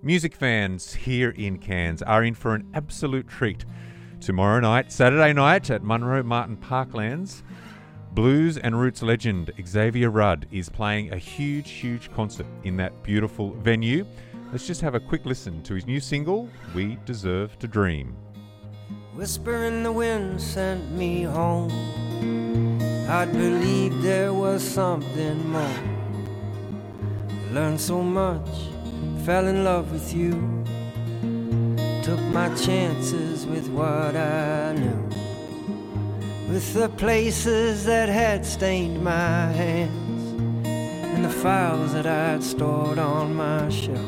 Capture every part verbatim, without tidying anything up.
Music fans here in Cairns are in for an absolute treat. Tomorrow night, Saturday night at Munro Martin Parklands, blues and roots legend Xavier Rudd is playing a huge, huge concert in that beautiful venue. Let's just have a quick listen to his new single, We Deserve to Dream. Whisper in the wind sent me home. I'd believed there was something more. I learned so much, fell in love with you. Took my chances with what I knew. With the places that had stained my hands and the files that I'd stored on my shelf.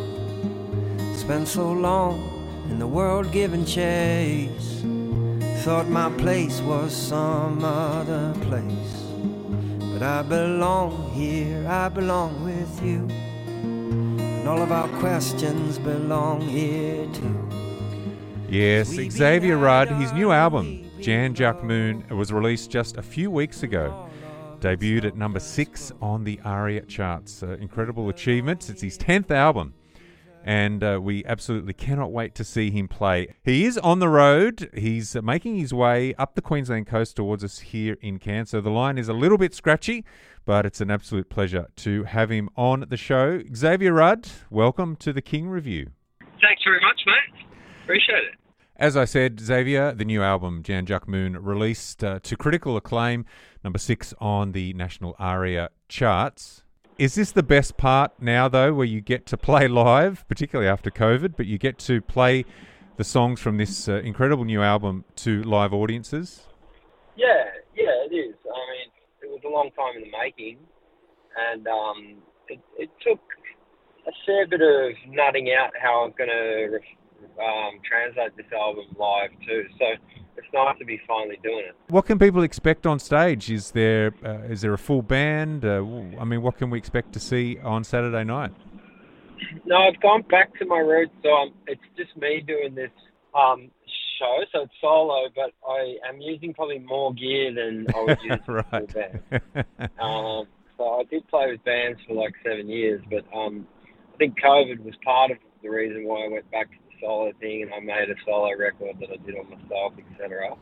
Spent so long in the world giving chase. Thought my place was some other place. But I belong here, I belong with you. And all of our questions belong here too. Yes, Xavier Rudd, his new album, Jan Juck Moon, was released just a few weeks ago. Debuted at number six on the ARIA charts. Uh, incredible achievement. It's his tenth album. And uh, we absolutely cannot wait to see him play. He is on the road. He's uh, making his way up the Queensland coast towards us here in Cairns. So the line is a little bit scratchy, but it's an absolute pleasure to have him on the show. Xavier Rudd, welcome to the King Review. Thanks very much, mate. Appreciate it. As I said, Xavier, the new album, Jan Juck Moon, released uh, to critical acclaim, number six on the national ARIA charts. Is this the best part now, though, where you get to play live, particularly after COVID, but you get to play the songs from this uh, incredible new album to live audiences? Yeah, yeah, it is. I mean, it was a long time in the making, and um, it, it took a fair bit of nutting out how I was going to um, translate this album live too. So it's nice to be finally doing it. What can people expect on stage? Is there uh, is there a full band? Uh, I mean, what can we expect to see on Saturday night? No, I've gone back to my roots, so I'm, it's just me doing this um, show, so it's solo, but I am using probably more gear than I would use with a full band. Um, so I did play with bands for like seven years, but um, I think COVID was part of the reason why I went back to the solo thing, and I made a solo record that I did on myself, et cetera.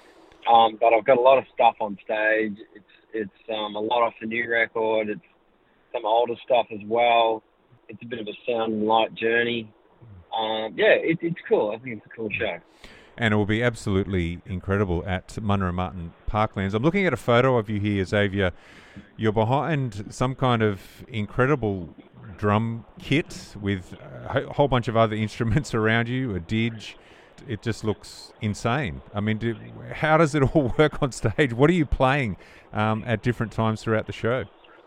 Um, but I've got a lot of stuff on stage. It's it's um, a lot off the new record. It's some older stuff as well. It's a bit of a sound and light journey. Um, yeah, it, it's cool. I think it's a cool show. And it will be absolutely incredible at Munro Martin Parklands. I'm looking at a photo of you here, Xavier. You're behind some kind of incredible drum kit with a whole bunch of other instruments around you, a didge. It just looks insane. I mean, do, how does it all work on stage? What are you playing um, at different times throughout the show?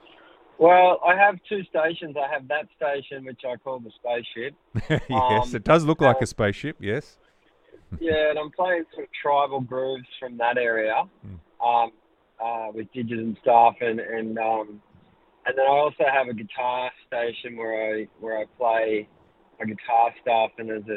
Well, I have two stations. I have that station, which I call the spaceship. Yes, um, it does look like a spaceship, yes. Yeah, and I'm playing sort of tribal grooves from that area mm. um, uh, with didges and stuff, and and um, and then I also have a guitar station where I where I play my guitar stuff, and there's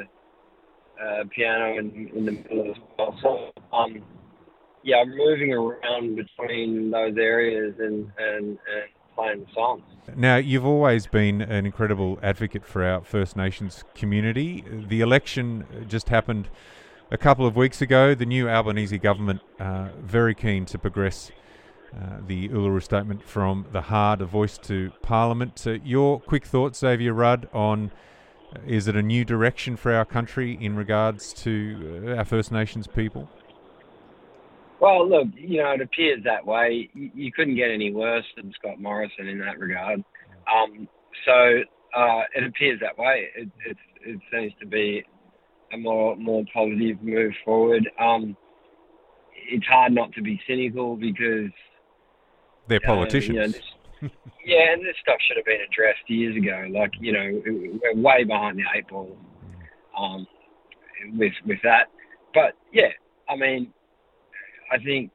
a uh, piano in, in the middle as well. So um, yeah, I'm moving around between those areas and and, and playing the songs. Now, you've always been an incredible advocate for our First Nations community. The election just happened a couple of weeks ago. The new Albanese government uh, very keen to progress uh, the Uluru Statement from the heart, a voice to Parliament. Uh, your quick thoughts, Xavier Rudd, on uh, is it a new direction for our country in regards to uh, our First Nations people? Well, look, you know, it appears that way. You, you couldn't get any worse than Scott Morrison in that regard. Um, so uh, it appears that way. It, it, it seems to be a more more positive move forward. Um, it's hard not to be cynical because they're politicians. Uh, you know, this, yeah, and this stuff should have been addressed years ago. Like, you know, we're way behind the eight ball um, with with that. But yeah, I mean, I think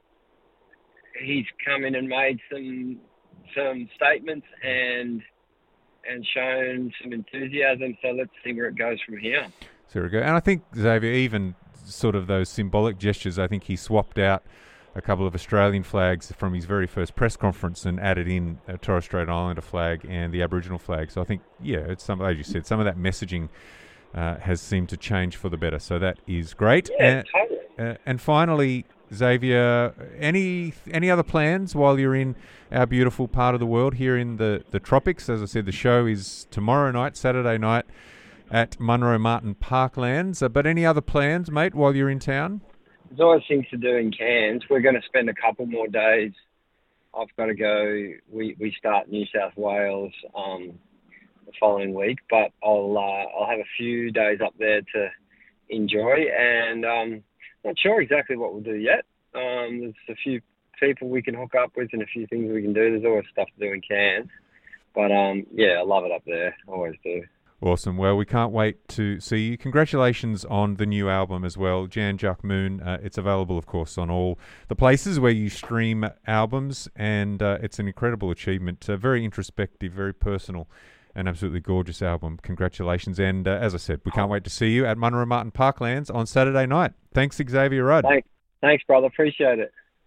he's come in and made some some statements and and shown some enthusiasm. So let's see where it goes from here. There we go. And I think, Xavier, even sort of those symbolic gestures, I think he swapped out a couple of Australian flags from his very first press conference and added in a Torres Strait Islander flag and the Aboriginal flag. So I think, yeah, it's some, as you said, some of that messaging uh, has seemed to change for the better. So that is great. Yeah, and, totally. Uh, and finally, Xavier, any any other plans while you're in our beautiful part of the world here in the, the tropics? As I said, the show is tomorrow night, Saturday night, at Munro Martin Parklands. Uh, but any other plans, mate, while you're in town? There's always things to do in Cairns. We're going to spend a couple more days. I've got to go. We, we start New South Wales um, the following week, but I'll uh, I'll have a few days up there to enjoy, and um, not sure exactly what we'll do yet. Um, there's a few people we can hook up with and a few things we can do. There's always stuff to do in Cairns, but um, yeah, I love it up there. Always do. Awesome. Well, we can't wait to see you. Congratulations on the new album as well, Jan Juc Moon. Uh, it's available, of course, on all the places where you stream albums, and uh, it's an incredible achievement. Uh, very introspective, very personal, and absolutely gorgeous album. Congratulations. And uh, as I said, we can't wait to see you at Munro Martin Parklands on Saturday night. Thanks, Xavier Rudd. Thanks, Thanks brother. Appreciate it.